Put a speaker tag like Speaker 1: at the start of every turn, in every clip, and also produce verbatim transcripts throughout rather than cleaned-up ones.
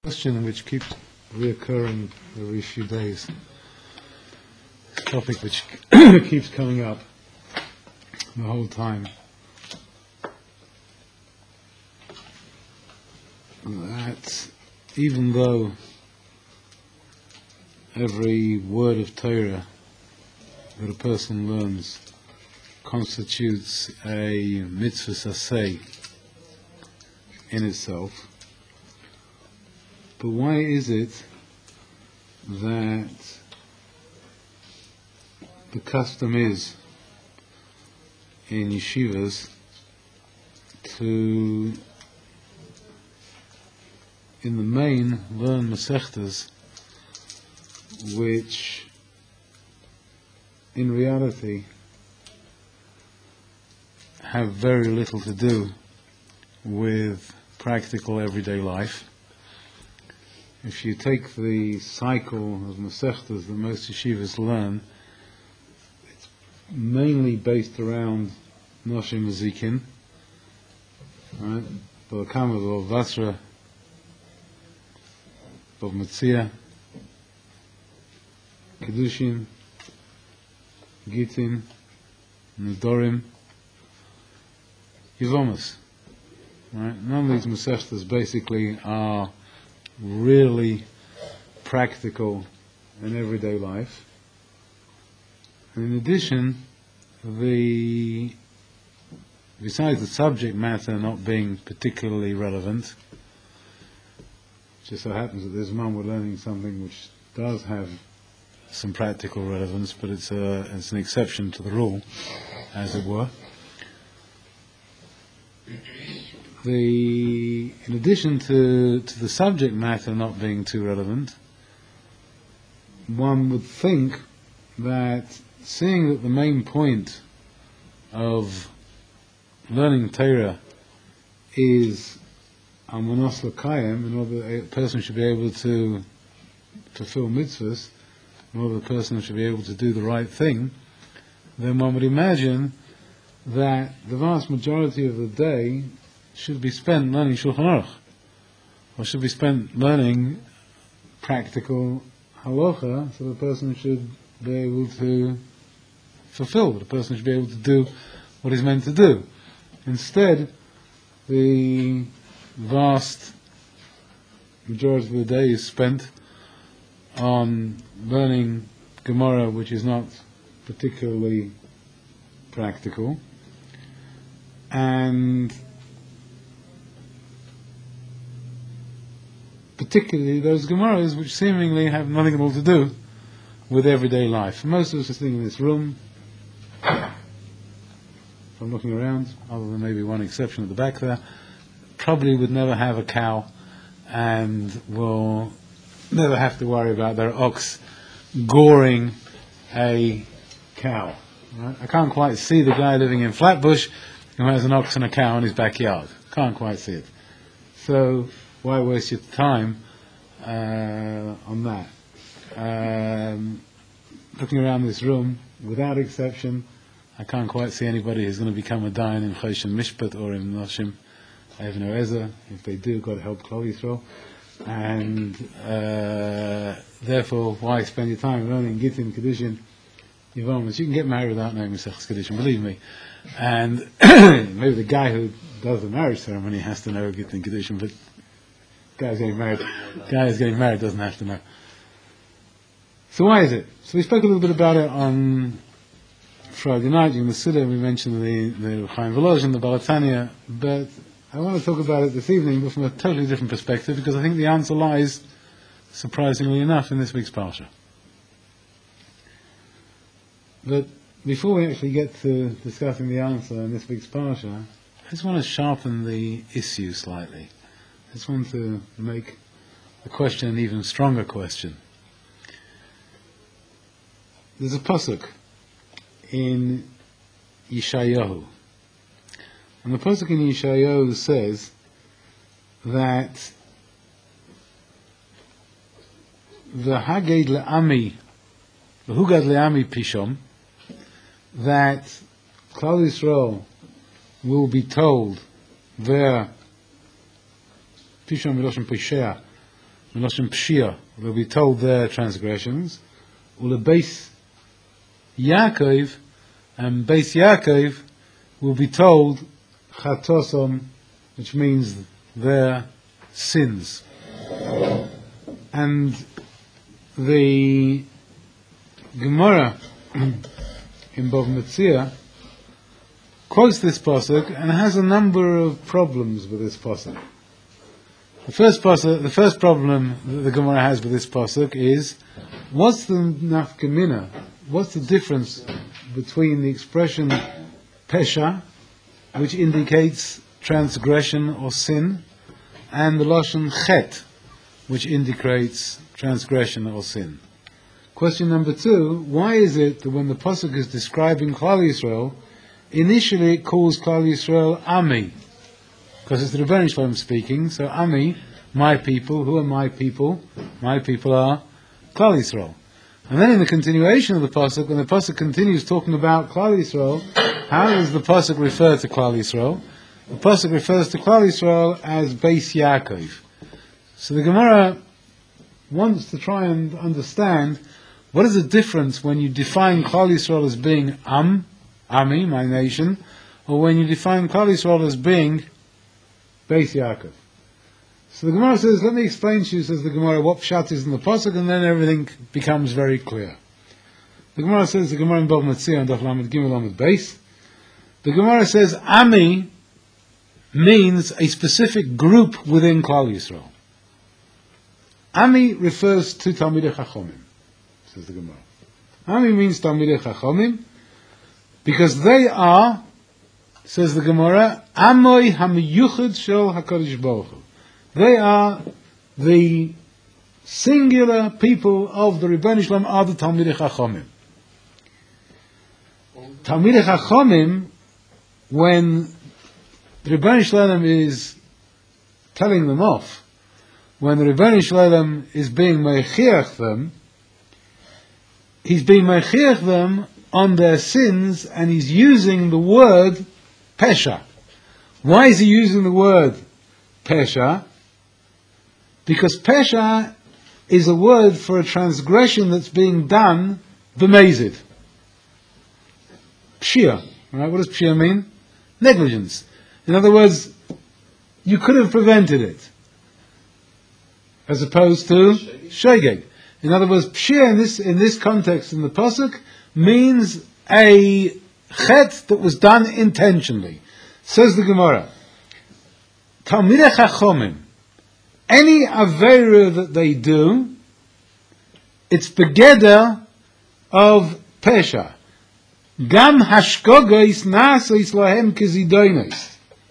Speaker 1: Question which keeps reoccurring every few days. This topic which keeps coming up the whole time. That even though every word of Torah that a person learns constitutes a mitzvah saseh in itself, but why is it that the custom is in yeshivas to, in the main, learn Masechtas which in reality have very little to do with practical everyday life? If you take the cycle of Masechtas that most yeshivas learn, it's mainly based around Noshim Mazikin, right? Balakama, Bal Vasra, Bal Metzia, Kedushin, Gitin, Nedorim, Yevomas. Right? None of these Masechtas basically are really practical in everyday life. And in addition, the besides the subject matter not being particularly relevant, it just so happens that this month we're learning something which does have some practical relevance, but it's a it's an exception to the rule, as it were. The, in addition to, to the subject matter not being too relevant, one would think that seeing that the main point of learning Torah is Amanos L'Kayim, in order that a person should be able to fulfill mitzvahs, in order that the person should be able to do the right thing, then one would imagine that the vast majority of the day should be spent learning Shulchan Aruch, or should be spent learning practical halacha, so the person should be able to fulfill, the person should be able to do what he's meant to do. Instead, the vast majority of the day is spent on learning Gemara, which is not particularly practical, and particularly those Gemaras which seemingly have nothing at all to do with everyday life. Most of us are sitting in this room, if I'm looking around, other than maybe one exception at the back there, probably would never have a cow and will never have to worry about their ox goring a cow. Right? I can't quite see the guy living in Flatbush who has an ox and a cow in his backyard. Can't quite see it. So why waste your time uh, on that? Um, looking around this room, without exception, I can't quite see anybody who's going to become a dayan in Choshen Mishpat or in Noshim Even Ezer. If they do, God help Klal Yisrael. And uh, therefore, why spend your time learning Gittin, Kedushin, Yevomas? You can get married without knowing Masechtas Kedushin, believe me. And maybe the guy who does the marriage ceremony has to know Gittin, Kedushin, but Guys getting married. Guys getting married doesn't have to know. So why is it? So we spoke a little bit about it on Friday night during the Siddur. We mentioned the the Chaim Volozhin, the Balatanya, but I want to talk about it this evening, but from a totally different perspective, because I think the answer lies, surprisingly enough, in this week's parsha. But before we actually get to discussing the answer in this week's parsha, I just want to sharpen the issue slightly. I just want to make the question an even stronger question. There's a pasuk in Yeshayahu, and the pasuk in Yeshayahu says that the Haged le'ami, the Hugad le'ami pishom, that Klal Yisrael will be told their Pishon Miloshin Pishea, Meloshem Pshia, they'll be told their transgressions. Ule Beis Yaakov, and Beis Yaakov will be told Chatosom, which means their sins. And the Gemara in Bava Metzia quotes this pasuk and has a number of problems with this pasuk. The first pasuk, the first problem that the Gemara has with this pasuk is, what's the nafkamina? What's the difference between the expression pesha, which indicates transgression or sin, and the lashon chet, which indicates transgression or sin? Question number two, why is it that when the pasuk is describing Klal Yisrael, initially it calls Klal Yisrael Ami? Because it's the Rebbeinu Shalom speaking, so Ami, my people. Who are my people? My people are Klal Yisrael. And then in the continuation of the pasuk, when the pasuk continues talking about Klal Yisrael, how does the pasuk refer to Klal Yisrael? The pasuk refers to Klal Yisrael as Beis Yaakov. So the Gemara wants to try and understand what is the difference when you define Klal Yisrael as being Am, Ami, my nation, or when you define Klal Yisrael as being Beis Yaakov. So the Gemara says, let me explain to you, says the Gemara, what pshat is in the pasuk, and then everything becomes very clear. The Gemara says, the Gemara in Bava Metzia and Daf Lamed Gimel Lamed Beis, the Gemara says, Ami means a specific group within Klal Yisrael. Ami refers to Talmidei Chachomim, says the Gemara. Ami means Talmidei Chachomim, because they are, says the Gemara, Amoy HaMiyuchad Shel HaKadosh Baruch Hu. They are the singular people of the Rebbeinu Shalom, are the Talmidei Chachomim. Talmidei Chachomim, when the Rebbeinu Shalom is telling them off, when the Rebbeinu Shalom is being meichiach them, he's being meichiach them on their sins, and he's using the word pesha. Why is he using the word pesha? Because pesha is a word for a transgression that's being done b'mezid. Pshia. Right? What does pshia mean? Negligence. In other words, you could have prevented it, as opposed to shegeg. In other words, pshia in this in this context in the pasuk means a chet that was done intentionally. Says the Gemara, Talmidei Chachomim, any aveira that they do, it's begeder of pesha. Gam hashkogos nasos lahem kezidonos.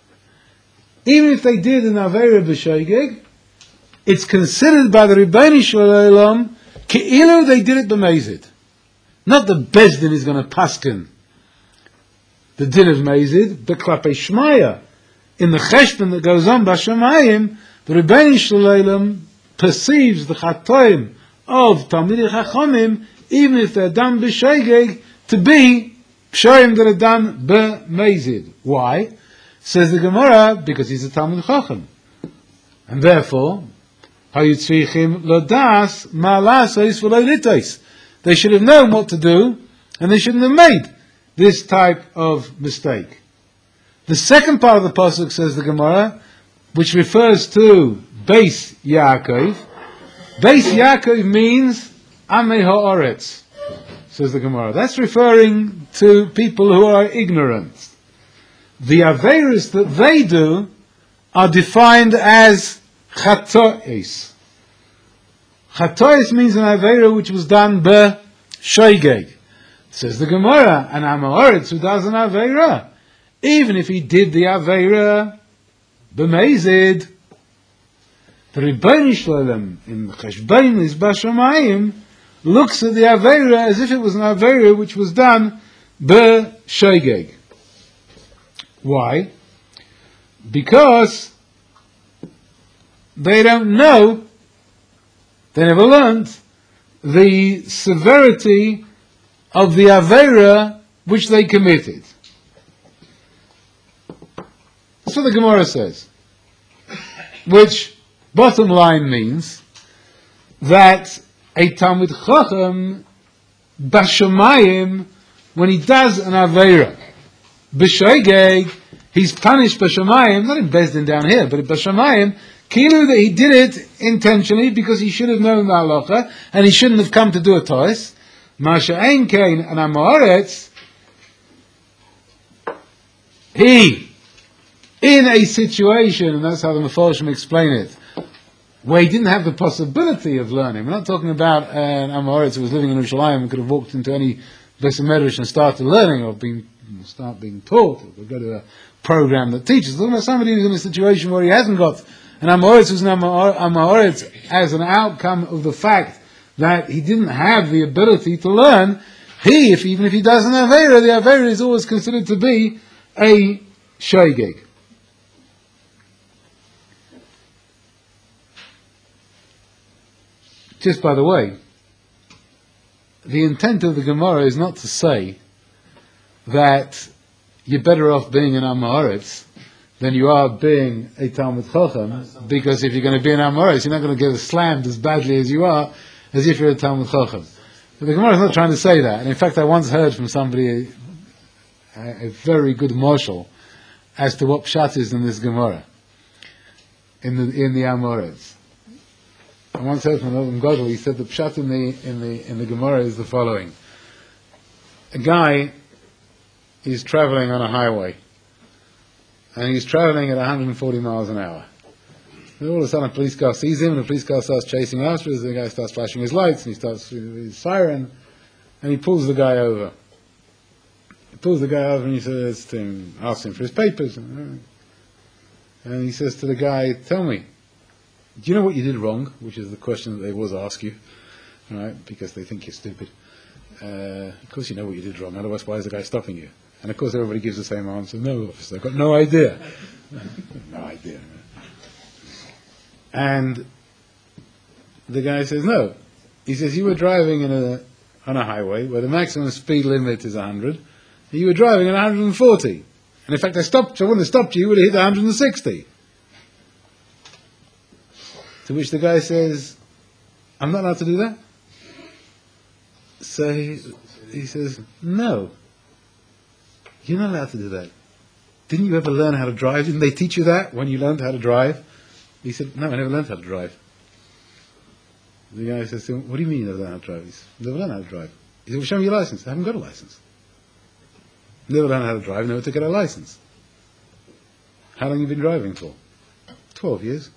Speaker 1: Even if they did an aveira b'shogeg, it's considered by the Rebbeinu Shalom ke'ilu they did it b'mezid. Not the Bezdin is going to paskin the din of mezid, but klapei shmaya, in the cheshbon that goes on b'shamayim, the Rebbeinu Shalom perceives the chatoim of Talmidei Chachomim, even if they're done b'shogeg, to be pshoim that are done b'mezid. Why? Says the Gemara, because he's a Talmid Chacham, and therefore, hayitzrichim lodas ma'alasos v'lo. They should have known what to do, and they shouldn't have made this type of mistake. The second part of the pasuk, says the Gemara, which refers to Beis Yaakov. Beis Yaakov means Amei Ha'aretz, says the Gemara. That's referring to people who are ignorant. The aveiros that they do are defined as chatois. Chatois means an aveira which was done be shoigeg. Says the Gemara, an Amoritz who does an aveira, even if he did the aveira b'mezid, the Rebbeinu Shalom in Cheshbon is b'shamayim looks at the aveira as if it was an aveira which was done be shoigeg. Why? Because they don't know, they never learned the severity of the aveira which they committed. That's what the Gemara says. Which, bottom line, means that a Talmid Chacham b'shamayim, when he does an aveira b'shoigeg, he's punished b'shamayim, not in Bezdin down here, but b'shamayim, kilu that he did it intentionally because he should have known the halacha and he shouldn't have come to do a tois. Masha ein kein an amoretz, he, in a situation, and that's how the Mefarshim explain it, where he didn't have the possibility of learning. We're not talking about uh, an Amoritz who was living in Yerushalayim and could have walked into any Beis Medrash and started learning, or being, start being taught, or go to a program that teaches. We're talking about somebody who's in a situation where he hasn't got an Amoritz who's an Amoritz as an outcome of the fact that he didn't have the ability to learn. He, if even if he does an Aveira, the Aveira is always considered to be a Shoigeg. Just by the way, the intent of the Gemara is not to say that you're better off being an Amoritz than you are being a Talmid Chacham, because if you're going to be an Amoritz, you're not going to get slammed as badly as you are as if you're a Talmid Chacham. But the Gemara is not trying to say that. And in fact, I once heard from somebody a, a very good marshal as to what pshat is in this Gemara, in the in the Amoritz. I once heard from Rabbi Godel, he said the pshat in the in the in the Gemara is the following: a guy is traveling on a highway, and he's traveling at one hundred forty miles an hour. And all of a sudden, a police car sees him, and the police car starts chasing after us. The guy starts flashing his lights, and he starts with his siren, and he pulls the guy over. He pulls the guy over, and he says to him, asks him for his papers, and he says to the guy, "Tell me, do you know what you did wrong?" Which is the question that they always ask you, right? Because they think you're stupid. Uh, of course you know what you did wrong, otherwise why is the guy stopping you? And of course everybody gives the same answer: "No, officer, I've got no idea." No idea. And the guy says, "No." He says, "You were driving in a, on a highway where the maximum speed limit is one hundred, and you were driving at one hundred forty. And in fact, I stopped, I wouldn't have stopped you, you would have hit one hundred sixty. To which the guy says, "I'm not allowed to do that?" So he, he says, "No, you're not allowed to do that. Didn't you ever learn how to drive? Didn't they teach you that when you learned how to drive?" He said, "No, I never learned how to drive." The guy says to him, "What do you mean you never learned how to drive?" He said, "Never learned how to drive." He said, "Well, show me your license." "I haven't got a license." "Never learned how to drive, never took out a license." "How long have you been driving for?" Twelve years.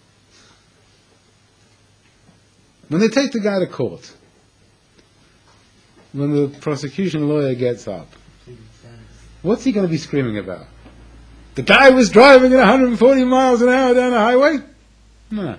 Speaker 1: When they take the guy to court, when the prosecution lawyer gets up, what's he going to be screaming about? The guy was driving at one hundred forty miles an hour down the highway? No.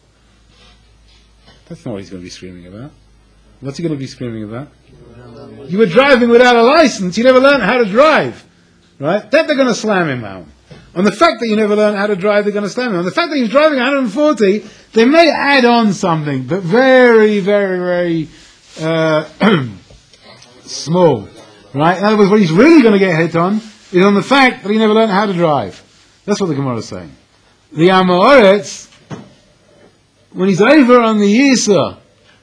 Speaker 1: That's not what he's going to be screaming about. What's he going to be screaming about? You were driving without a license, you never learned how to drive. Right? That they're going to slam him out. On the fact that you never learned how to drive, they're going to slam him. On the fact that he's driving one hundred forty, they may add on something, but very, very, very uh, small. Right? In other words, what he's really going to get hit on is on the fact that he never learned how to drive. That's what the Gemara is saying. The Amoretz, when he's over on the Yisa,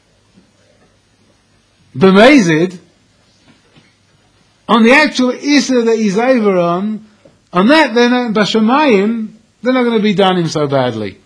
Speaker 1: b'mezid, on the actual Issa that he's over on, on that, they're not, b'shamayim, they're not going to be done him so badly.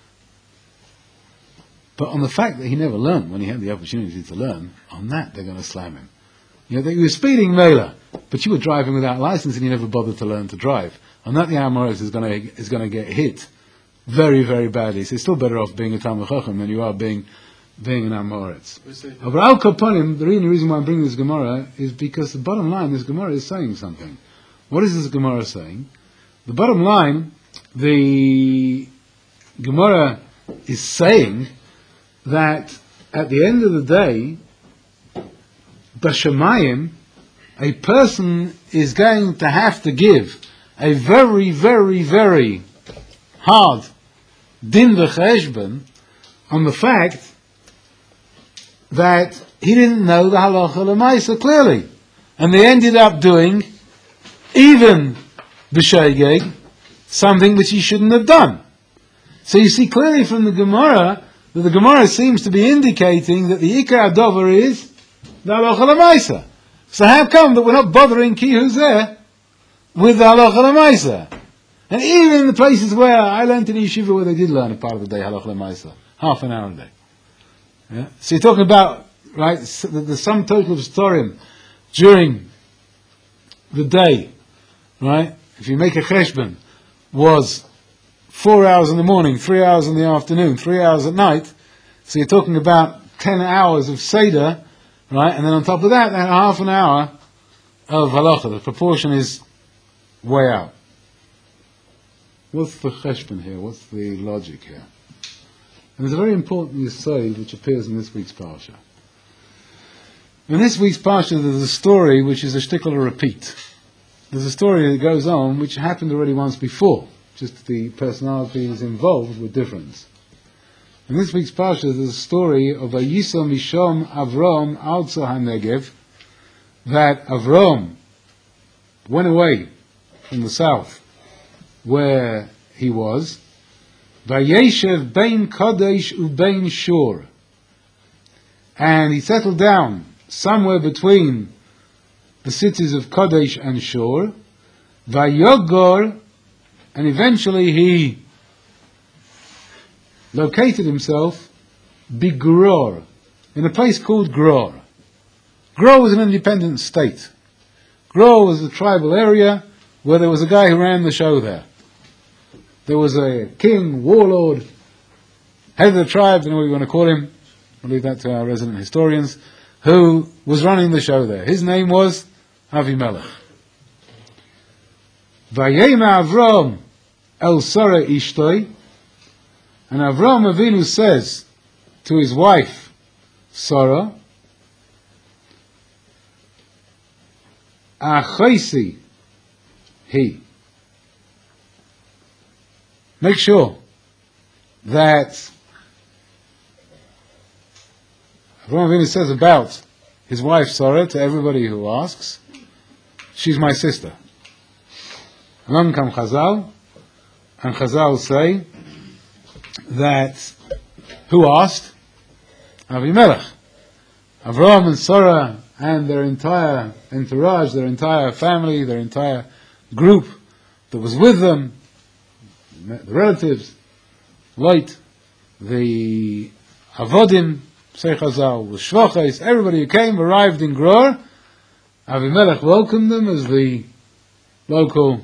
Speaker 1: But on the fact that he never learned when he had the opportunity to learn, on that they're going to slam him. You know, that you were speeding Mela, but you were driving without license and you never bothered to learn to drive. On that, the Amoritz is going to is going to get hit very, very badly. So it's still better off being a Talmid Chacham than you are being being an Amoritz. But Al Kaponim, the only reason why I'm bringing this Gemara is because the bottom line, this Gemara is saying something. What is this Gemara saying? The bottom line, the Gemara is saying that at the end of the day, B'Shamayim, a person is going to have to give a very, very, very hard din v'cheshbon on the fact that he didn't know the halacha l'maisa clearly, and they ended up doing even b'sheigeg something which he shouldn't have done. So you see clearly from the Gemara that the Gemara seems to be indicating that the Ikar Adover is the Halacha L'Maisa. So how come that we're not bothering Ki who's there with the Halacha L'Maisa? And even in the places where I learned in the yeshiva where they did learn a part of the day Halacha L'Maisa, half an hour a day. Yeah? So you're talking about, right, the, the sum total of Storim during the day, right? If you make a cheshbon, was four hours in the morning, three hours in the afternoon, three hours at night. So you're talking about ten hours of Seder, right? And then on top of that, then half an hour of halacha. The proportion is way out. What's the cheshbon here? What's the logic here? And there's a very important yesod which appears in this week's parsha. In this week's parsha, there's a story which is a shtickle repeat. There's a story that goes on which happened already once before. Just the personalities involved were different. In this week's parsha, there's a story of a Yisro Mishom Avram Alza HaNegev, that Avram went away from the south where he was, Vayeshev Bein Kadesh Ubein Shur, and he settled down somewhere between the cities of Kadesh and Shur, Vayogor, and eventually he located himself Bigror, in a place called Gror. Gror was an independent state. Gror was a tribal area where there was a guy who ran the show there. There was a king, warlord, head of the tribe, I don't know what you want to call him, I'll leave that to our resident historians, who was running the show there. His name was Avimelech. Vayema Avram El Sarah Ishtoi, and Avram Avinu says to his wife Sarah, Achaisi he. Make sure that Avram Avinu says about his wife Sarah to everybody who asks, she's my sister. Along come Chazal, and Chazal say that who asked? Avimelech. Avram and Sarah and their entire entourage, their entire family, their entire group that was with them, the relatives, Lot, the Avodim, say Chazal, the Shvachos, everybody who came arrived in Gror. Avimelech welcomed them as the local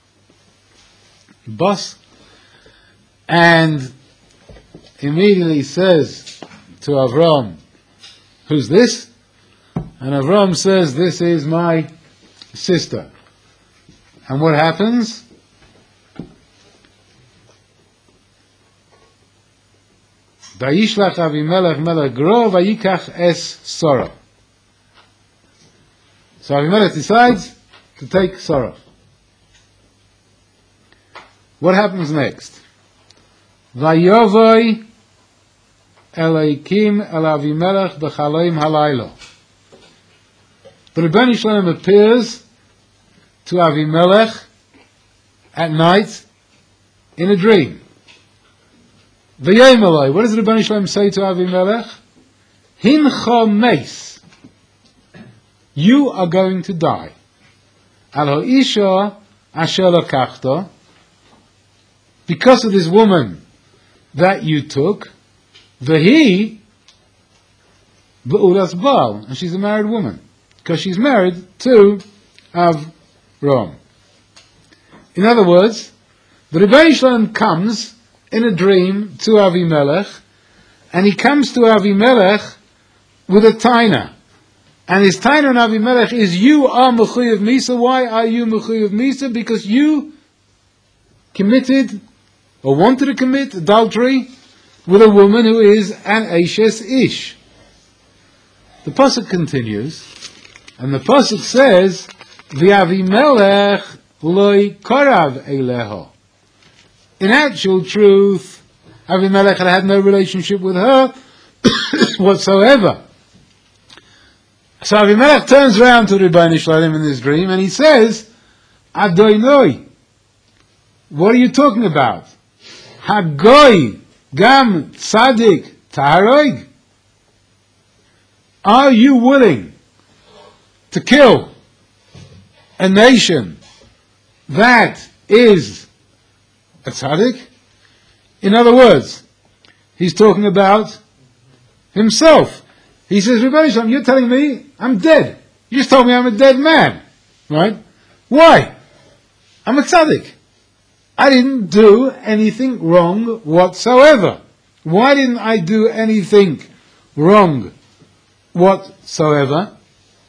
Speaker 1: boss, and immediately says to Avram, who's this? And Avram says, this is my sister. And what happens? Vayishlach Avimelech melech Gror vayikach es Sarah. So Avimelech decides to take Sarah. What happens next? Vayovoi Elokim el Avimelech b'chaloim halaylo. The Rebbeinu Shalom appears to Avimelech at night in a dream. V'yomeloi. What does the Rebbeinu Shalom say to Avimelech? Hincha meis. You are going to die. Al ha'isha asher lokachta. Because of this woman that you took, v'hi b'ulas Baal, and she's a married woman, because she's married to Avram. In other words, the Rebbeinu Shalom comes in a dream to Avimelech, and he comes to Avimelech with a taina. And his taina on Avimelech is, you are Mechuyev Misa. Why are you Mechuyev Misa? Because you committed, or wanted to commit, adultery with a woman who is an Eishes Ish. The pasuk continues, and the pasuk says, V'Avimelech loy korav eleho. In actual truth, Avimelech had had no relationship with her whatsoever. So Avimelech turns around to Rebbeinu Shalom in this dream and he says, Adonai, what are you talking about? Hagoy, Gam, Tzadik, Taharoig. Are you willing to kill a nation that is a tzaddik? In other words, he's talking about himself. He says, Rebbeinu Shalom, you're telling me I'm dead. You just told me I'm a dead man. Right? Why? I'm a tzaddik. I didn't do anything wrong whatsoever. Why didn't I do anything wrong whatsoever?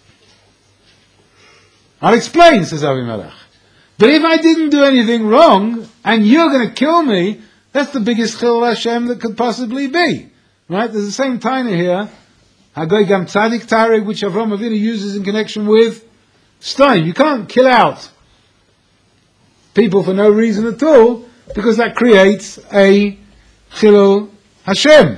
Speaker 1: I'll explain, says Avimelech. But if I didn't do anything wrong, and you're going to kill me, that's the biggest chilul Hashem that could possibly be. Right? There's the same time here, Hagoy Gam Tzadik Tarek, which Avraham Avinu uses in connection with stone. You can't kill out people for no reason at all, because that creates a chilul Hashem.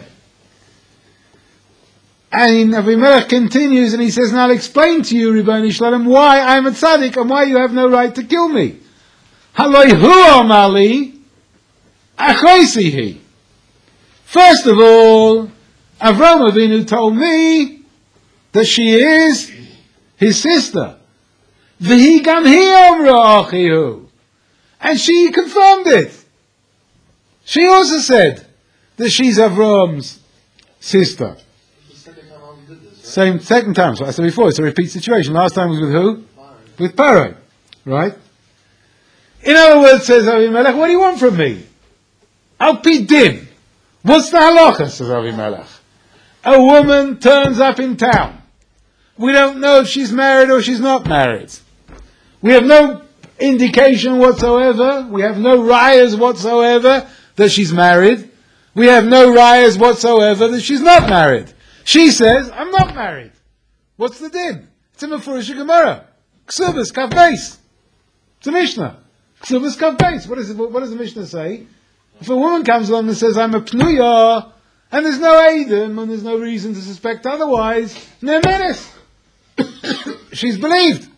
Speaker 1: And Avimelech continues and he says, now I'll explain to you, Rebbeinu Shalom, why I'm a tzaddik and why you have no right to kill me. Haloi hu amali achoisihi. First of all, Avraham Avinu told me that she is his sister. V'hi gam hi amra achihu. And she confirmed it. She also said that she's Avraham's sister. Same, second time. So I said before, it's a repeat situation. Last time was with who? Paro. With Paro. Right? In other words, says Avimelech, what do you want from me? Al pi din. What's the halacha, says Avimelech? A woman turns up in town. We don't know if she's married or she's not married. We have no indication whatsoever. We have no rayas whatsoever that she's married. We have no rayas whatsoever that she's not married. She says, I'm not married. What's the din? It's a Mefurish Gemara. Ksubas Kaf Beis. It's a Mishnah. Ksubas Kaf Beis. What, is it, what does the Mishnah say? If a woman comes along and says, I'm a Pnuya, and there's no Eidim, and there's no reason to suspect otherwise, Nemenis. She's believed.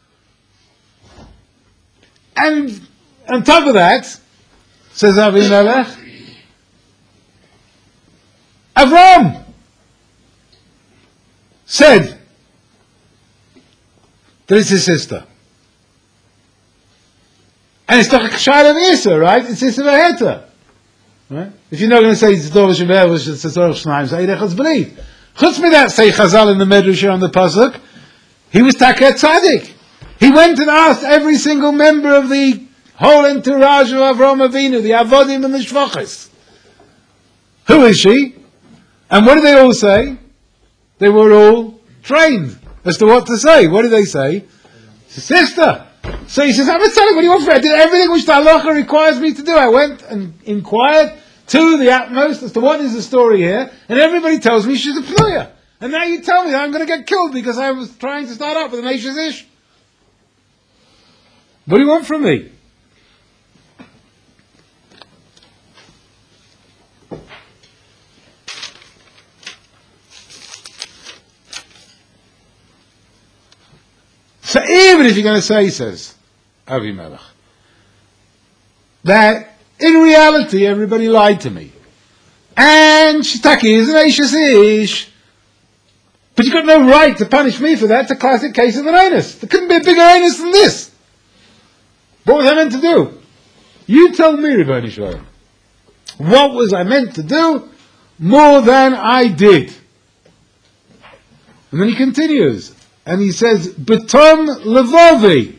Speaker 1: And on top of that, says Avimelech, Avram said that it's his sister. And it's toch a kshayla of Isa, right? It's Isa v'heta. Right? If you're not going to say it's Dov Shabbat, it's Tzorach Shnaim, say Eichaz believe. Chutz me that, say Chazal in the Medrash on the Pasuk, he was Taket Tzaddik. He went and asked every single member of the whole entourage of Avraham Avinu, the Avodim and the Shvachis. Who is she? And what did they all say? They were all trained as to what to say. What did they say? Sister. So he says, I'm a tzaddik, what do you want for it? I did everything which the halacha requires me to do. I went and inquired to the utmost as to what is the story here, and everybody tells me she's a pnuya. And now you tell me that I'm going to get killed because I was trying to start up with an Eishes Ish. What do you want from me? So even if you're going to say, says Avimelech, that in reality everybody lied to me, and Shitaki is an Eishes Ish, but you've got no right to punish me for that. It's a classic case of an onus. There couldn't be a bigger onus than this. What was I meant to do? You tell me, Rebbeinu Shalom. What was I meant to do? More than I did. And then he continues, and he says, Betom Levovi.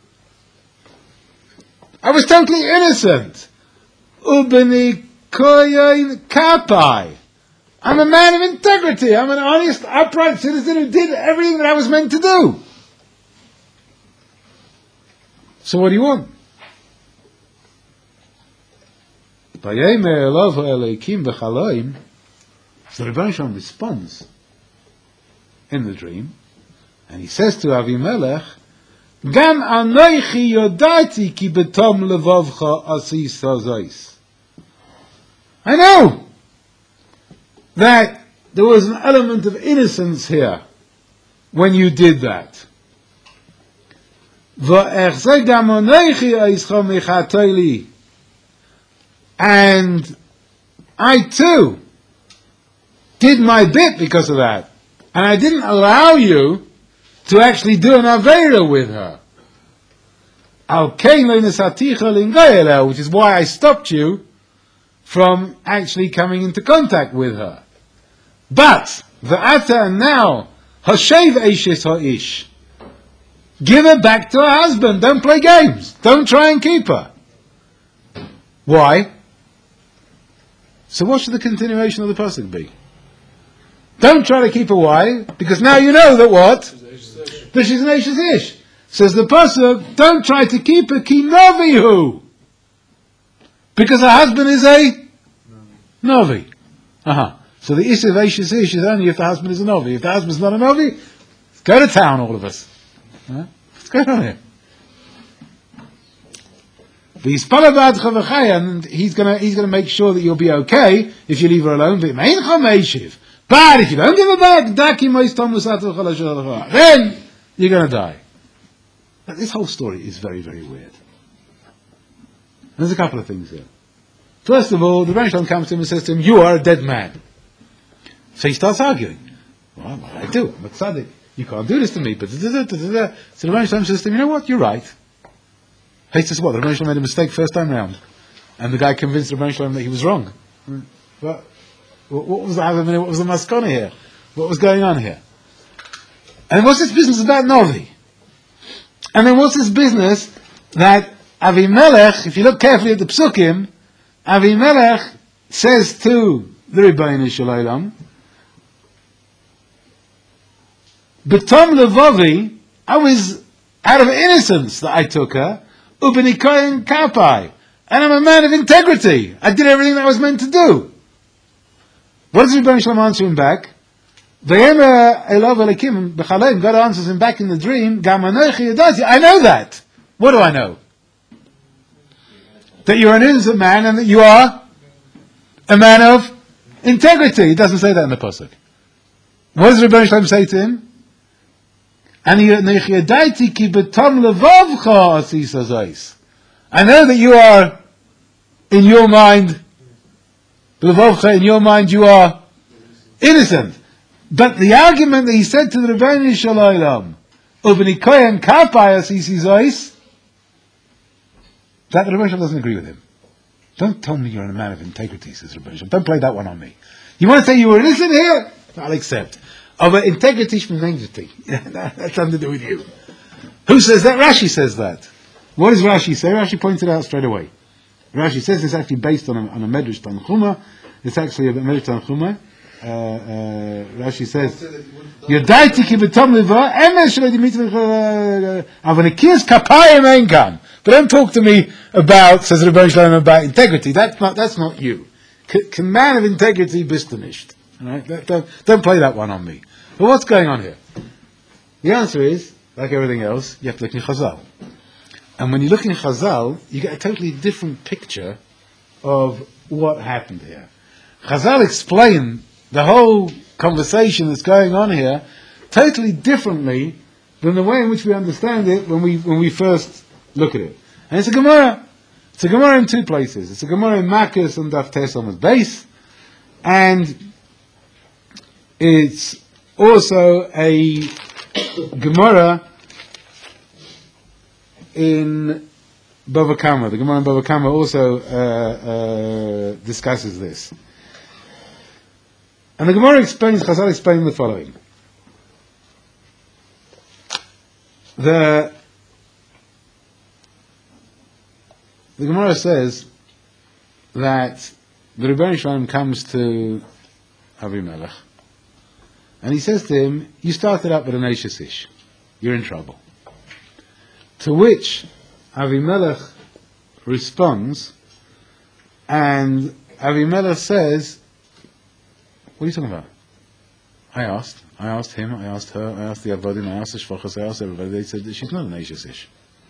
Speaker 1: I was totally innocent. Ubeni Koyin Kapai. I'm a man of integrity. I'm an honest, upright citizen who did everything that I was meant to do. So what do you want? So the Rebbeinu Shalom responds in the dream, and he says to Avimelech, Gam anoichi yodati ki betom levavcha asis hazais. I know that there was an element of innocence here when you did that. And I too did my bit because of that. And I didn't allow you to actually do an Aveira with her. Which is why I stopped you from actually coming into contact with her. But, the ata now, Hashev Eishis Ha'ish. Give her back to her husband. Don't play games. Don't try and keep her. Why? So what should the continuation of the pasuk be? Don't try to keep her. Why? Because now you know that what? That she's an Eishis Ish. Says the pasuk, don't try to keep her, ki novihu. Because her husband is a novi. Uh-huh. So the issue of Eishis Ish is only if the husband is a novi. If the husband's not a novi, go to town, all of us. Huh? What's going on here? And he's gonna he's gonna make sure that you'll be okay if you leave her alone. But if you don't give her back, then you're gonna die. But this whole story is very, very weird. There's a couple of things here. First of all, the Rebbe Shalom comes to him and says to him, "You are a dead man." So he starts arguing. Well, what do I do? I'm a tzaddik. You can't do this to me. But so the Rebbe Shalom says to him, "You know what? You're right." He says, "What? The Rebbe Shalom made a mistake first time round," and the guy convinced the Rebbe Shalom that he was wrong. What, what was the what was the maskana here? What was going on here? And what's this business about Novi? And then what's this business that Avimelech, if you look carefully at the psukim, Avimelech says to the Ribbono Shel Olam, B'tom levovi, I was out of innocence that I took her, ubenikoyin kapai, and I'm a man of integrity. I did everything that I was meant to do. What does Ribbono Shel Olam answer him back? God answers him back in the dream, I know that. What do I know? That you're an innocent man and that you are a man of integrity. He doesn't say that in the pasuk. What does Ribbono Shel Olam say to him? I know that you are, in your mind, in your mind you are innocent. But the argument that he said to the Ribbono Shel Olam, Ubenikoyin kapai asisi zois, that the Ribbono Shel Olam doesn't agree with him. Don't tell me you're a man of integrity, says Ribbono Shel Olam. Don't play that one on me. You want to say you were innocent here? I'll accept. Of integrity from integrity. That's something to do with you. Who says that? Rashi says that. What does Rashi say? Rashi points it out straight away. Rashi says it's actually based on a, on a Medrash Tanchuma. It's actually a Medrash Tanchuma. Uh, uh, Rashi says, "Yodaiti ki b'tom leva emes shelo dimitri avanikis kapayim enkam." But don't talk to me about, says Ribbono Shel Olam, about integrity. That's not that's not you. Can man of integrity bist nicht? Right? Don't, don't play that one on me. But what's going on here? The answer is, like everything else, you have to look in Chazal. And when you look in Chazal, you get a totally different picture of what happened here. Chazal explain the whole conversation that's going on here totally differently than the way in which we understand it when we when we first look at it. And it's a Gemara. It's a Gemara in two places. It's a Gemara in Makos and Daf Tes Amud Beis, and it's also a Gemara in Bava Kama. The Gemara in Bava Kama also uh, uh, discusses this. And the Gemara explains, Chazal explains the following. The, the Gemara says that the Ribbono Shel Olam comes to Avimelech, and he says to him, "You started out with an Eishis Ish. You're in trouble." To which Avimelech responds, and Avimelech says, "What are you talking about?" I asked. I asked him, I asked her, I asked the Avodim, I asked the Shvachos, I asked everybody. They said that she's not an Eishis Ish.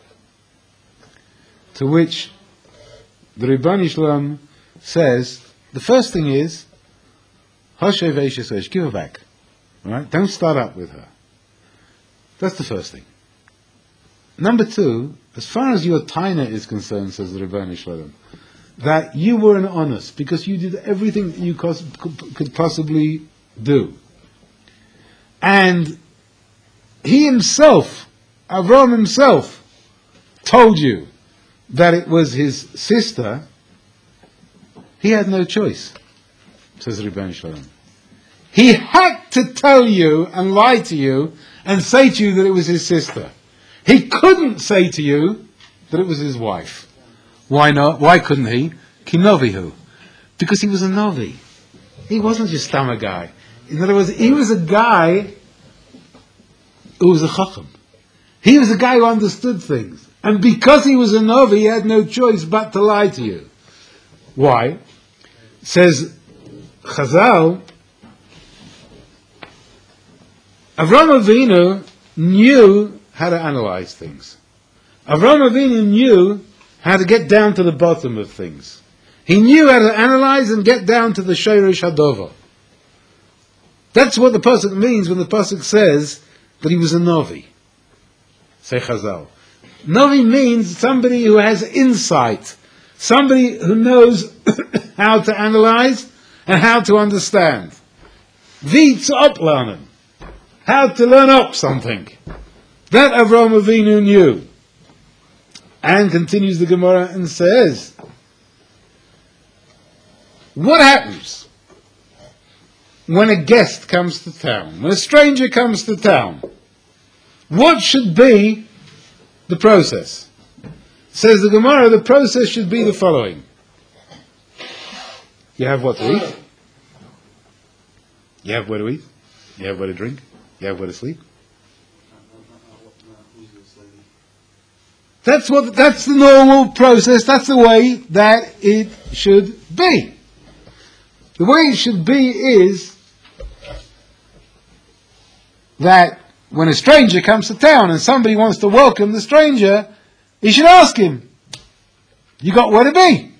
Speaker 1: To which the Ribbono Shel Olam says, the first thing is, Hashev Eishis Ish, give her back. Right? Don't start up with her. That's the first thing. Number two, as far as your taina is concerned, says the Ribbono Shel Olam, that you were an honest because you did everything that you could possibly do. And he himself, Avram himself, told you that it was his sister, he had no choice, says Rebbeinu Shalom. He had to tell you and lie to you and say to you that it was his sister. He couldn't say to you that it was his wife. Why not? Why couldn't he? Ki novihu. Because he was a novi. He wasn't just a guy. In other words, he was a guy who was a chacham. He was a guy who understood things. And because he was a novi, he had no choice but to lie to you. Why? Says Chazal, Avram Avinu knew how to analyze things. Avram Avinu knew how to get down to the bottom of things. He knew how to analyze and get down to the Shoresh Hadova. That's what the pasuk means when the pasuk says that he was a novi. Say Chazal. Novi means somebody who has insight, somebody who knows how to analyze and how to understand. Wie zu oplernen. How to learn up something. That Avram Avinu knew. And continues the Gemara and says, what happens when a guest comes to town? When a stranger comes to town? What should be the process? Says the Gemara, the process should be the following. You have what to eat. You have where to eat. You have where to drink. You have where to sleep. That's what. That's the normal process. That's the way that it should be. The way it should be is that when a stranger comes to town and somebody wants to welcome the stranger, he should ask him, you got where to be?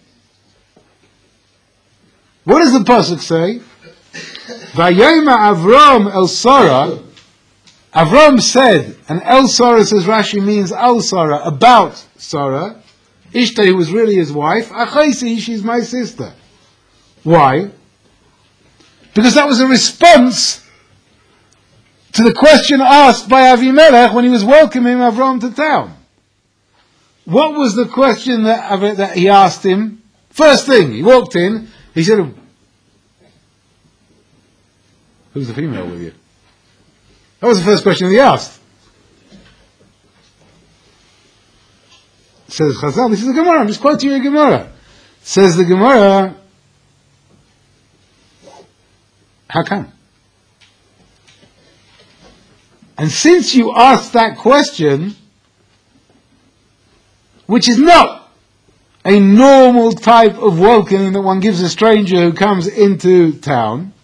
Speaker 1: What does the pasuk say? Vayoma Avram el Sarah. Avram said, and El Sarah, says Rashi, means Al Sarah, about Sarah, Ishta, who was really his wife, Achaisi, she's my sister. Why? Because that was a response to the question asked by Avimelech when he was welcoming Avram to town. What was the question that, that he asked him? First thing, he walked in, he said, who's the female with you? That was the first question he asked. Says Chazal, this is the Gemara, I'm just quoting you a Gemara. Says the Gemara, how come? And since you asked that question, which is not a normal type of welcoming that one gives a stranger who comes into town,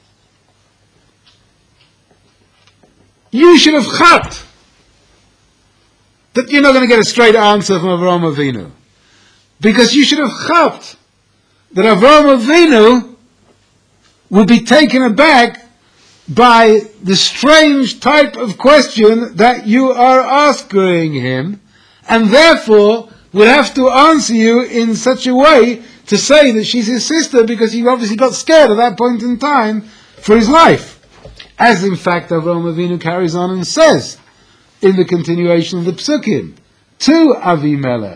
Speaker 1: you should have chapped that you're not going to get a straight answer from Avraham Avinu. Because you should have chapped that Avraham Avinu would be taken aback by the strange type of question that you are asking him, and therefore would have to answer you in such a way to say that she's his sister, because he obviously got scared at that point in time for his life. As in fact Avraham Avinu carries on and says in the continuation of the Psukim to Avimelech.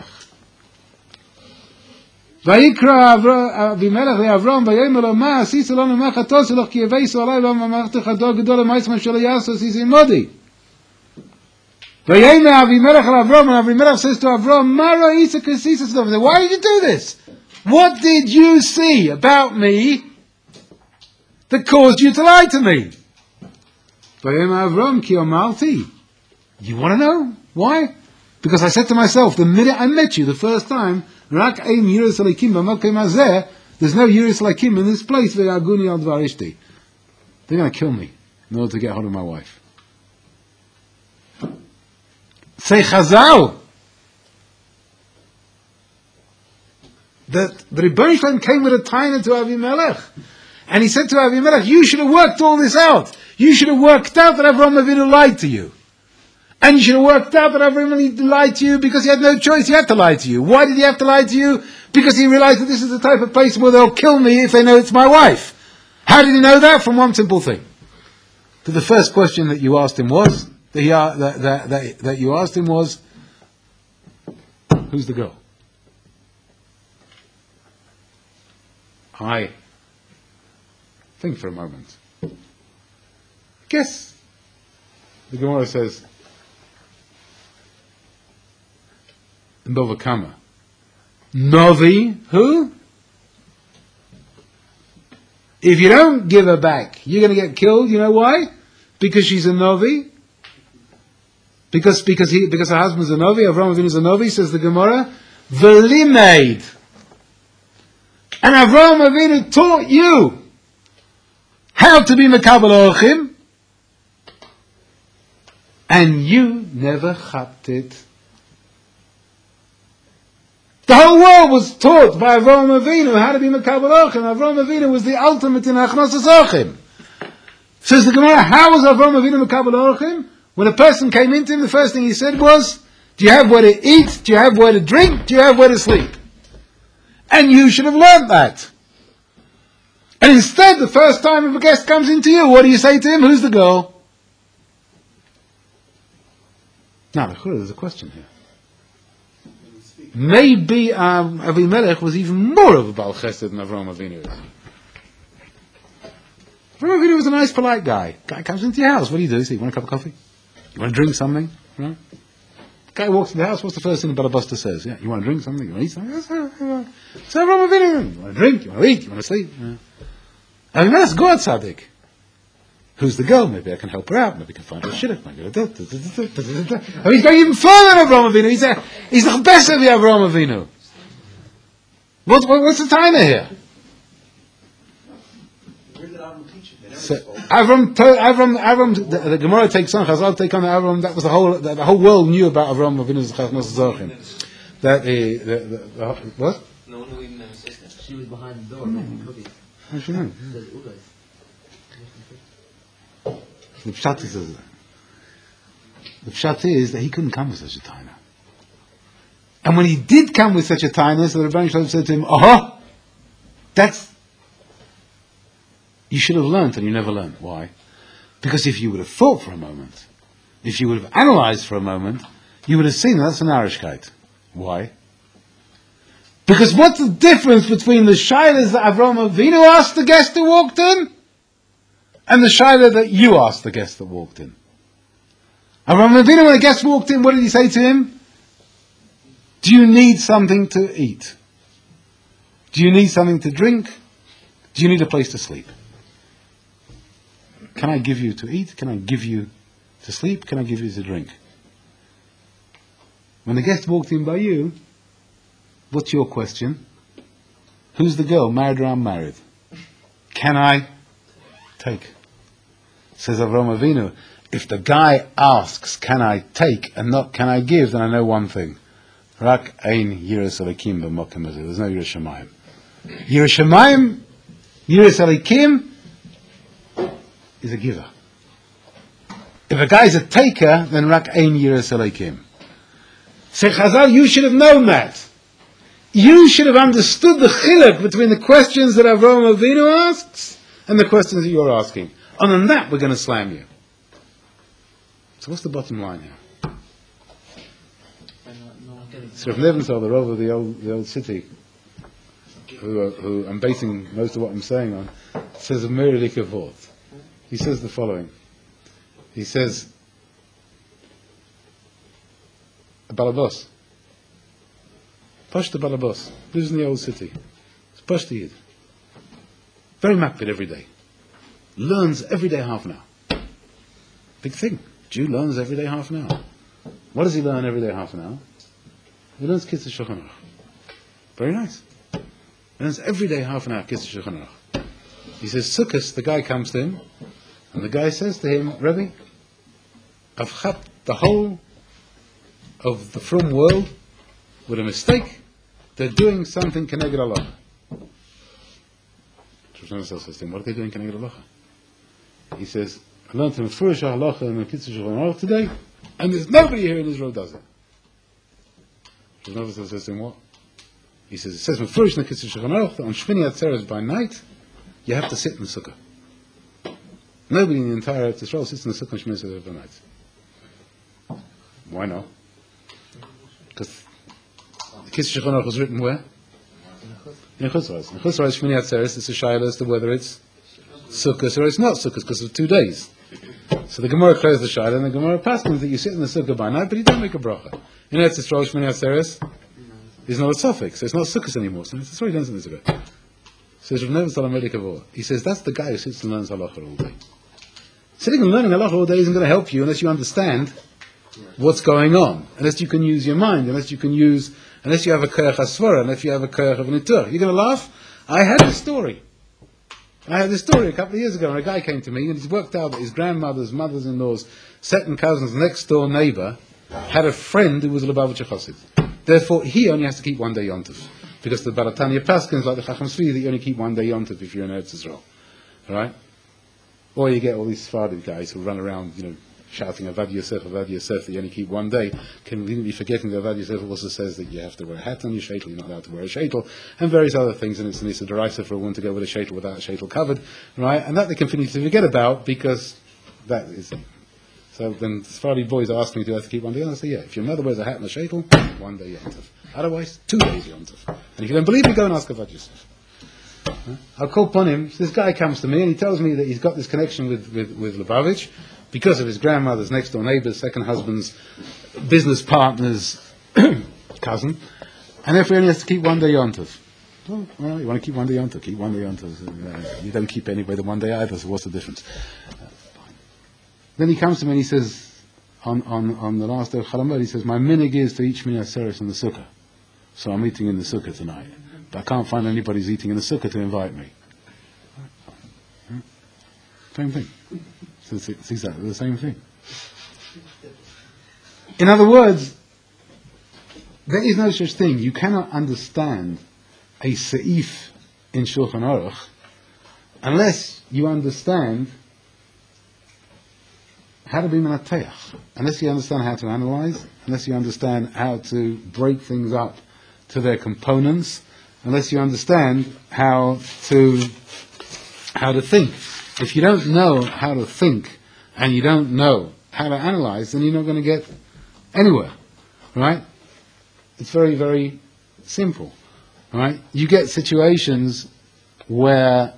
Speaker 1: Vayikra Avimelech le'Avram vayomer lo ma asisa lanu ma chatos lo ki yeveisu alai lo mamachti chador gedol ma'isma shelo yasu asisi modi. Vayomer Avimelech le'Avram, and Avimelech says to Avram, ma ra'isa kasisa tzedov. Why did you do this? What did you see about me that caused you to lie to me? Avram, ki amalti. You want to know why? Because I said to myself, the minute I met you the first time, rak ein yiras alikim b'makom hazeh, there's no yiras alikim in this place. Ve'aguni al dvar ishti. They're going to kill me in order to get hold of my wife. Say Chazal that the Rebbeinu Shalom came with a taina to Avimelech, and he said to Avimelech, you should have worked all this out. You should have worked out that Avraham Avinu lied to you. And you should have worked out that Avraham Avinu lied to you because he had no choice. He had to lie to you. Why did he have to lie to you? Because he realized that this is the type of place where they'll kill me if they know it's my wife. How did he know that? From one simple thing. That the first question that you asked him was, that, he, uh, that, that, that, that you asked him was, who's the girl? I think for a moment. Guess. The Gemara says, Bava Kama. Novi, who? If you don't give her back, you're going to get killed. You know why? Because she's a Novi. Because because he because her husband's a Novi. Avraham Avinu is a Novi. Says the Gemara, V'limeid. And Avraham Avinu taught you how to be Mekabel Orchim, and you never chapped it. The whole world was taught by Avraham Avinu how to be Mekabel Orchim. Avraham Avinu was the ultimate in Achnasas Orchim. Says the Gemara, how was Avraham Avinu Mekabel Orchim? When a person came into him, the first thing he said was, do you have where to eat? Do you have where to drink? Do you have where to sleep? And you should have learned that. And instead, the first time if a guest comes into you, what do you say to him? Who's the girl? Now, there's a question here. Maybe um, Avimelech was even more of a Baal Chesed than Avraham Avinu is. Avraham Avinu was a nice, polite guy. Guy comes into your house. What do you do? You say, you want a cup of coffee? You want to drink something? You know? Guy walks in the house. What's the first thing the Balabuster says? Yeah, you want to drink something? You want to eat something? So Avraham Avinu. You want to drink? You want to eat? You want to sleep? Yeah. Avimelech's God tzaddik. Who's the girl? Maybe I can help her out. Maybe I can find her shidduch. I mean, he's going even further than Avraham Avinu. He's a, he's the best of the Avraham Avinu. What, what, what's the timer here?
Speaker 2: Where did Avram teach it?
Speaker 1: So, Avram, Avram, Avram, the, the Gemara takes on, Chazal take on Avram. That was the whole, the, the whole world knew about Avraham Avinu's Chachmas Zochim. That the, the, the, the what?
Speaker 2: No one knew even her sister.
Speaker 3: She was behind the door making cookies.
Speaker 1: How do you know? The pshat is the pshat is that he couldn't come with such a taina. And when he did come with such a taina, so the Rebbeinu Shalom said to him, "Aha, that's you should have learned, and you never learned. Why? Because if you would have thought for a moment, if you would have analyzed for a moment, you would have seen that that's an Arishkeit. Why? Because what's the difference between the shaylas that Avraham Avinu asked the guest who walked in, and the shayla that you asked the guest that walked in? Avraham Avinu, when the guest walked in, what did he say to him? Do you need something to eat? Do you need something to drink? Do you need a place to sleep? Can I give you to eat? Can I give you to sleep? Can I give you to drink? When the guest walked in by you, what's your question? Who's the girl, married or unmarried? Can I take? Says Avraham Avinu, if the guy asks, can I take, and not can I give, then I know one thing. Rak ein yiras elikim b'mokim hazeh. There's no yiras shamayim. Yiras shamayim, yiras elikim, is a giver. If a guy's a taker, then rak ein yiras elikim. Say Chazal, you should have known that. You should have understood the chiluk between the questions that Avraham Avinu asks and the questions that you're asking. And on that, we're going to slam you. So what's the bottom line here? So Rav Nebenzahl, the Rav of the old, the old city, who, uh, who I'm basing most of what I'm saying on, says a Merilike Vort. He says the following. He says, a balabos, Pashta balabos, lives in the old city. It's Pashta Yid. Very makpid every day. Learns every day half an hour. Big thing. Jew learns every day half an hour. What does he learn every day half an hour? He learns Kitzur Shulchan Aruch. Very nice. He learns every day half an hour Kitzur Shulchan Aruch. He says, Sukkot, the guy comes to him, and the guy says to him, Rebbe, I've cut the whole of the frum world with a mistake. They're doing something Keneged Allah. Says to him, what are they doing Keneged Allah? He says, I learned from Furish Halacha and Kitzur Shulchan Aruch today, and there's nobody here in Israel does it. Says to him, what? He says, it says Mefurish in Kitzur Shulchan Aruch that on Shmini Atzeres by night, you have to sit in the sukkah. Nobody in the entire Eretz Yisrael sits in the sukkah and Shemini Atzeret overnight. Why not? Because the Kitzur Shulchan Aruch was written where? In Chutz La'aretz. In Chutz La'aretz, Shmini Atzeres, it's a shayla as to whether it's Sukkot or it's not Sukkot, because of two days. So the Gemara closed the shayla, and the Gemara passes that you sit in the Sukkah by night, but you don't make a bracha. In Eretz Yisrael, Shmini Atzeres is not a suffix, so it's not Sukkot anymore. So it's already done something to it. So it's Rav Nevin Salamedik Avor. He says that's the guy who sits and learns halacha all day. Sitting and learning halacha all day isn't going to help you unless you understand what's going on, unless you can use your mind, unless you can use, unless you have a koyach hasvara, unless you have a koyach of an itur. You're going to laugh? I had a story. I had this story a couple of years ago, and a guy came to me, and he's worked out that his grandmother's, mother's-in-law's, second cousin's next-door neighbor had a friend who was a Lubavitcher Chassid. Therefore, he only has to keep one day Yontif. Because the Baratanya Paskins, like the Chacham Tzvi, that you only keep one day Yontif if you're in Eretz Yisrael. Right? Or you get all these Sephardic guys who run around, you know, shouting Avad Yosef, Avad Yosef, that you only keep one day, conveniently forgetting that Avad Yosef also says that you have to wear a hat on your sheitel, you're not allowed to wear a sheitel, and various other things, and it's an Issa D'Oraisa for a woman to go with a sheitel without a sheitel covered, right? And that they continue to forget about, because that is it. So then Sephardi boys are asking me, do I have to keep one day? And I say, yeah, if your mother wears a hat and a sheitel, one day Yontif. Otherwise, two days Yontif. And if you don't believe me, go and ask Avad Yosef. Huh? I'll call upon him. So this guy comes to me and he tells me that he's got this connection with, with, with Lubavitch because of his grandmother's next door neighbor's second husband's business partner's cousin, and therefore he only has to keep one day Yontif. Oh, well, you want to keep one day Yontif, keep one day Yontif. Uh, you don't keep any than one day either, so what's the difference? Uh, then he comes to me and he says, on, on, on the last day of Chalamed, he says, my minig is to eat Shmini Atzeres in the sukkah. So I'm eating in the sukkah tonight. But I can't find anybody who's eating in the sukkah to invite me. Same thing. So it's, it's exactly the same thing. In other words, there is no such thing. You cannot understand a seif in Shulchan Aruch unless you understand how to be menateach, unless you understand how to analyze, unless you understand how to break things up to their components, unless you understand how to how to think. If you don't know how to think and you don't know how to analyze, then you're not going to get anywhere, right? It's very, very simple, right? You get situations where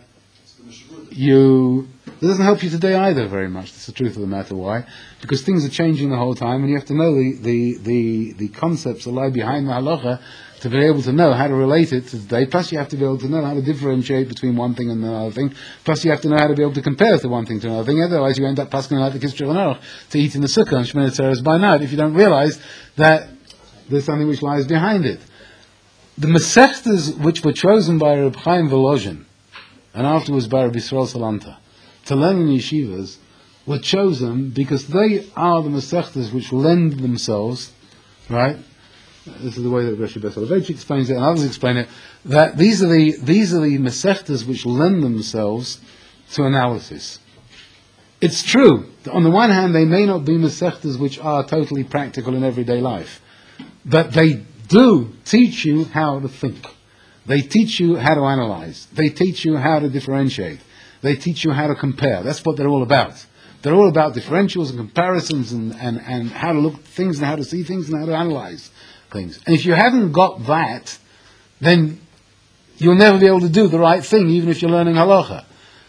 Speaker 1: you, it doesn't help you today either very much. That's the truth of the matter. Why? Because things are changing the whole time, and you have to know the, the, the, the concepts that lie behind the halacha to be able to know how to relate it to today. Plus you have to be able to know how to differentiate between one thing and another thing. Plus you have to know how to be able to compare the one thing to another thing. Otherwise you end up passing like the Kitzur Shulchan Aruch to eat in the sukkah and Shmini Atzeres by night if you don't realize that there's something which lies behind it. The Masechtas which were chosen by Reb Chaim Volozhin and afterwards by Reb Yisrael Salanta to learn in yeshivas were chosen because they are the Masechtas which lend themselves, right? This is the way that Rashi Beth Soloveitchik explains it, and others explain it, that these are the these are the Masechtas which lend themselves to analysis. It's true that on the one hand they may not be Masechtas which are totally practical in everyday life, but they do teach you how to think. They teach you how to analyze. They teach you how to differentiate. They teach you how to compare. That's what they're all about. They're all about differentials and comparisons and, and, and how to look at things and how to see things and how to analyze things. And if you haven't got that, then you'll never be able to do the right thing, even if you're learning halacha.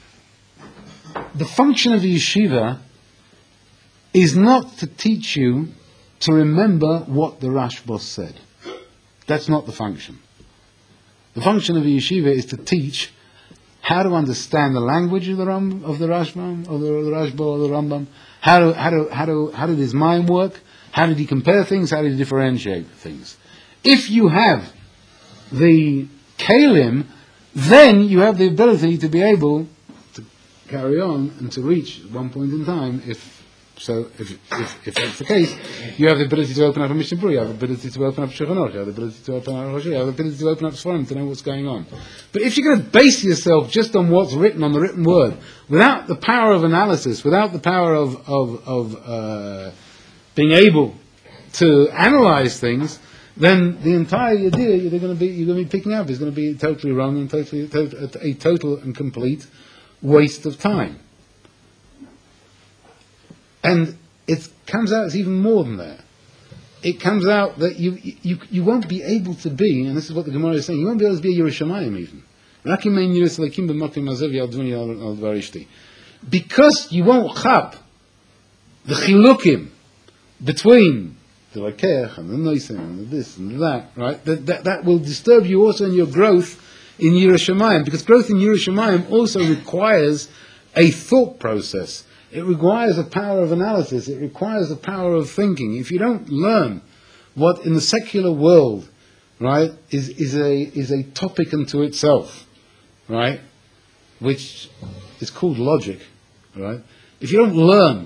Speaker 1: The function of a yeshiva is not to teach you to remember what the Rashbos said. That's not the function. The function of a yeshiva is to teach how to understand the language of the Ram, of the Rashbam, of the, the Rashba, or the Rambam. How to how to how to how did his mind work? How did he compare things? How did he differentiate things? If you have the kalim, then you have the ability to be able to carry on and to reach at one point in time. If so, if if, if that's the case, you have the ability to open up a Mishnah Berurah, you have the ability to open up Shulchan Aruch, you have the ability to open up Rosh, you have the ability to open up Sfarim to know what's going on. But if you're going to base yourself just on what's written on the written word, without the power of analysis, without the power of of, of uh, being able to analyze things, then the entire idea you're going to be you're going to be picking up is going to be totally wrong and totally to- a total and complete waste of time. And it comes out as even more than that. It comes out that you you you won't be able to be, and this is what the Gemara is saying, you won't be able to be a Yerushalayim even. Because you won't chap the chilukim between the Lakech and the Noisim and the this and the that, right? That, that, that will disturb you also in your growth in Yerushalayim, because growth in Yerushalayim also requires a thought process. It requires a power of analysis. It requires a power of thinking. If you don't learn what in the secular world, right, is, is a is a topic unto itself, right, which is called logic, right? If you don't learn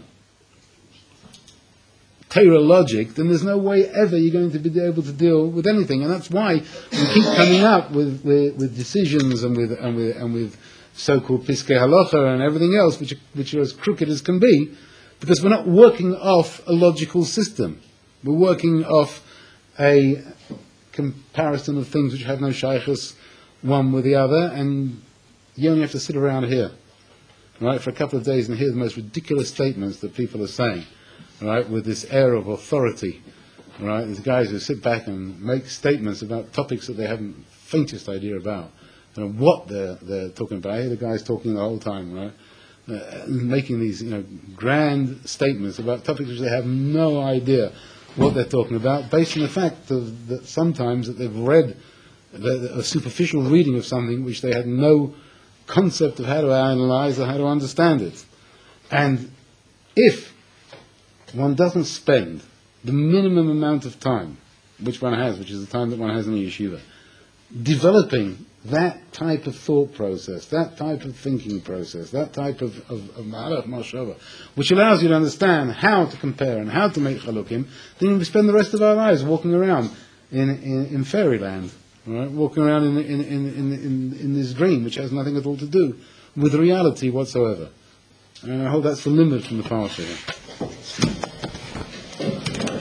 Speaker 1: Torah logic, then there's no way ever you're going to be able to deal with anything, and that's why we keep coming up with, with, with decisions and with and with and with so-called Piskei Halacha and everything else, which are, which are as crooked as can be, because we're not working off a logical system. We're working off a comparison of things which have no shaykhus one with the other, and you only have to sit around here, right, for a couple of days and hear the most ridiculous statements that people are saying, right, with this air of authority, right. There's guys who sit back and make statements about topics that they haven't the faintest idea about. You know, what they're, they're talking about. I hear the guys talking the whole time, right? Uh, making these, you know, grand statements about topics which they have no idea what they're talking about, based on the fact of, that sometimes that they've read the, a superficial reading of something which they had no concept of how to analyze or how to understand it. And if one doesn't spend the minimum amount of time which one has, which is the time that one has in a yeshiva, developing that type of thought process, that type of thinking process, that type of of, of ma'arach mashava, which allows you to understand how to compare and how to make chalukim, then we spend the rest of our lives walking around in in, in fairyland, right? Walking around in in, in in in in this dream which has nothing at all to do with reality whatsoever. And I hope that's the limit from the parsha here.